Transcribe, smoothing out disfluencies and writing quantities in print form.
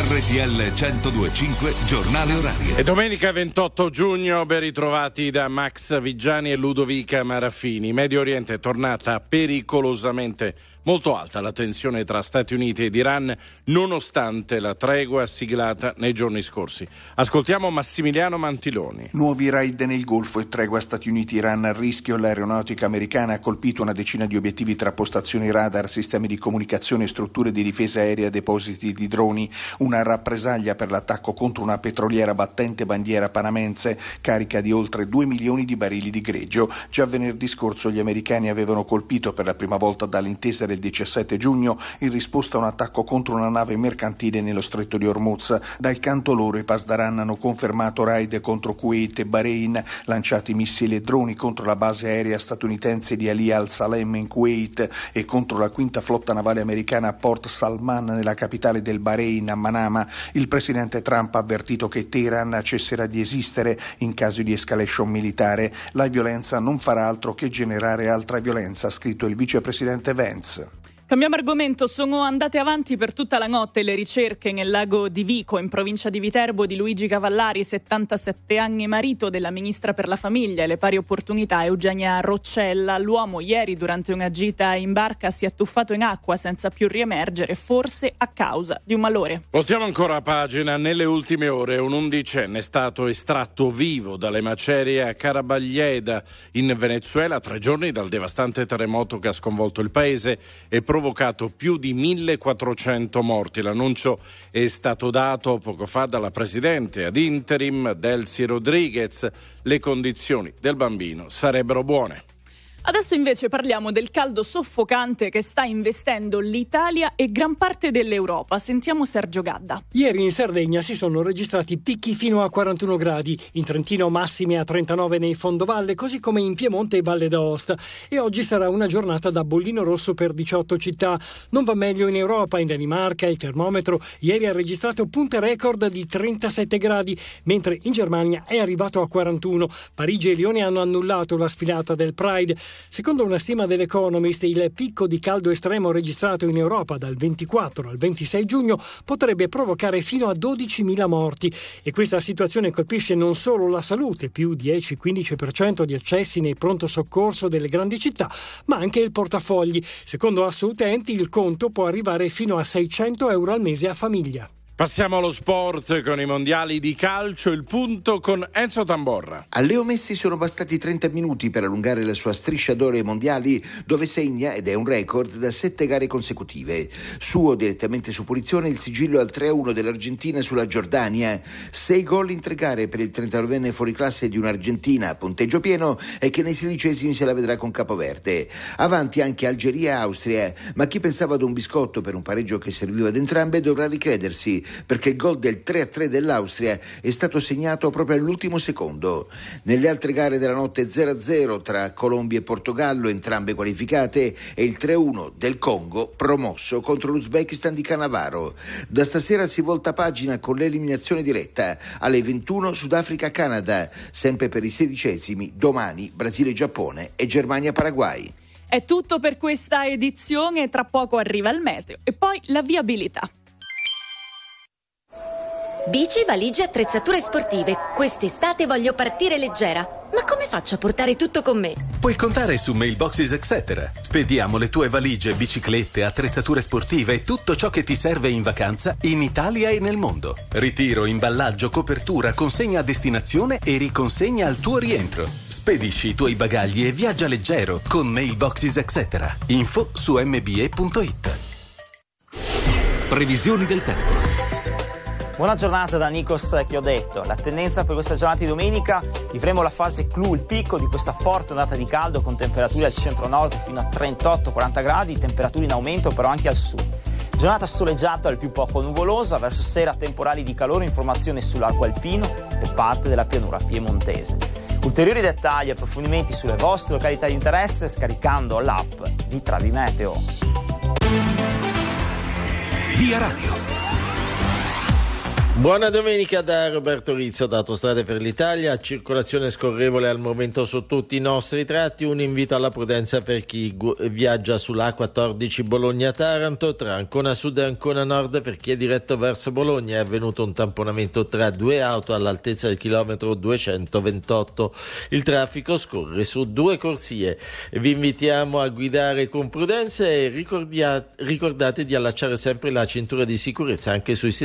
RTL 102.5 Giornale Orario. E domenica 28 giugno, ben ritrovati da Max Vigiani e Ludovica Maraffini. Medio Oriente è tornata pericolosamente molto alta la tensione tra Stati Uniti ed Iran, nonostante la tregua siglata nei giorni scorsi. Ascoltiamo Massimiliano Mantiloni. Nuovi raid nel Golfo e tregua Stati Uniti-Iran a rischio. L'aeronautica americana ha colpito una decina di obiettivi tra postazioni radar, sistemi di comunicazione, strutture di difesa aerea, depositi di droni. Una rappresaglia per l'attacco contro una petroliera battente bandiera panamense, carica di oltre 2 milioni di barili di greggio. Già venerdì scorso gli americani avevano colpito per la prima volta dall'intesa del 17 giugno in risposta a un attacco contro una nave mercantile nello stretto di Hormuz. Dal canto loro i Pasdaran hanno confermato raid contro Kuwait e Bahrain, lanciati missili e droni contro la base aerea statunitense di Ali al-Salem in Kuwait e contro la quinta flotta navale americana a Port Salman nella capitale del Bahrain, a Manama. Il presidente Trump ha avvertito che Teheran cesserà di esistere in caso di escalation militare. La violenza non farà altro che generare altra violenza, ha scritto il vicepresidente Vance. Cambiamo argomento, sono andate avanti per tutta la notte le ricerche nel lago di Vico, in provincia di Viterbo, di Luigi Cavallari, 77 anni, marito della ministra per la famiglia e le pari opportunità Eugenia Roccella. L'uomo ieri durante una gita in barca si è tuffato in acqua senza più riemergere, forse a causa di un malore. Voltiamo ancora a pagina. Nelle ultime ore un undicenne è stato estratto vivo dalle macerie a Carabaglieda in Venezuela, 3 giorni dal devastante terremoto che ha sconvolto il paese e provocato più di 1.400 morti. L'annuncio è stato dato poco fa dalla presidente ad interim Delcy Rodriguez. Le condizioni del bambino sarebbero buone. Adesso invece parliamo del caldo soffocante che sta investendo l'Italia e gran parte dell'Europa. Sentiamo Sergio Gadda. Ieri in Sardegna si sono registrati picchi fino a 41 gradi, in Trentino massime a 39 nei fondovalle, così come in Piemonte e Valle d'Aosta. E oggi sarà una giornata da bollino rosso per 18 città. Non va meglio in Europa. In Danimarca il termometro ieri ha registrato punte record di 37 gradi, mentre in Germania è arrivato a 41. Parigi e Lione hanno annullato la sfilata del Pride. Secondo una stima dell'Economist, il picco di caldo estremo registrato in Europa dal 24 al 26 giugno potrebbe provocare fino a 12.000 morti. E questa situazione colpisce non solo la salute, più 10-15% di accessi nei pronto soccorso delle grandi città, ma anche il portafogli. Secondo Assoutenti il conto può arrivare fino a 600 euro al mese a famiglia. Passiamo allo sport con i mondiali di calcio, il punto con Enzo Tamborra. A Leo Messi sono bastati 30 minuti per allungare la sua striscia d'oro ai mondiali, dove segna, ed è un record, da 7 gare consecutive. Suo direttamente su punizione il sigillo al 3-1 dell'Argentina sulla Giordania. 6 gol in 3 gare per il 39enne fuoriclasse di un'Argentina a punteggio pieno e che nei 16esimi se la vedrà con Capoverde. Avanti anche Algeria e Austria, ma chi pensava ad un biscotto per un pareggio che serviva ad entrambe dovrà ricredersi, perché il gol del 3-3 dell'Austria è stato segnato proprio all'ultimo secondo. Nelle altre gare della notte 0-0 tra Colombia e Portogallo, entrambe qualificate, e il 3-1 del Congo promosso contro l'Uzbekistan di Cannavaro. Da stasera si volta pagina con l'eliminazione diretta. Alle 21 Sudafrica-Canada, sempre per i 16esimi, domani Brasile-Giappone e Germania-Paraguay. È tutto per questa edizione, tra poco arriva il meteo e poi la viabilità. Bici, valigie, attrezzature sportive. Quest'estate voglio partire leggera. Ma come faccio a portare tutto con me? Puoi contare su Mailboxes Etc. Spediamo le tue valigie, biciclette, attrezzature sportive e tutto ciò che ti serve in vacanza in Italia e nel mondo. Ritiro, imballaggio, copertura, consegna a destinazione e riconsegna al tuo rientro. Spedisci i tuoi bagagli e viaggia leggero con Mailboxes Etc. Info su mbe.it. Previsioni del tempo. Buona giornata da Nikos Chiodetto. La tendenza per questa giornata di domenica: vivremo la fase clou, il picco di questa forte ondata di caldo con temperature al centro-nord fino a 38-40 gradi, temperature in aumento però anche al sud. Giornata soleggiata al più poco nuvolosa, verso sera temporali di calore, informazione sull'arco alpino e parte della pianura piemontese. Ulteriori dettagli e approfondimenti sulle vostre località di interesse scaricando l'app di Travi Meteo. Via Radio. Buona domenica da Roberto Rizzo da Autostrade per l'Italia. Circolazione scorrevole al momento su tutti i nostri tratti. Un invito alla prudenza per chi viaggia sulla A14 Bologna-Taranto, tra Ancona Sud e Ancona Nord per chi è diretto verso Bologna. È avvenuto un tamponamento tra due auto all'altezza del chilometro 228. Il traffico scorre su due corsie. Vi invitiamo a guidare con prudenza e ricordate di allacciare sempre la cintura di sicurezza anche sui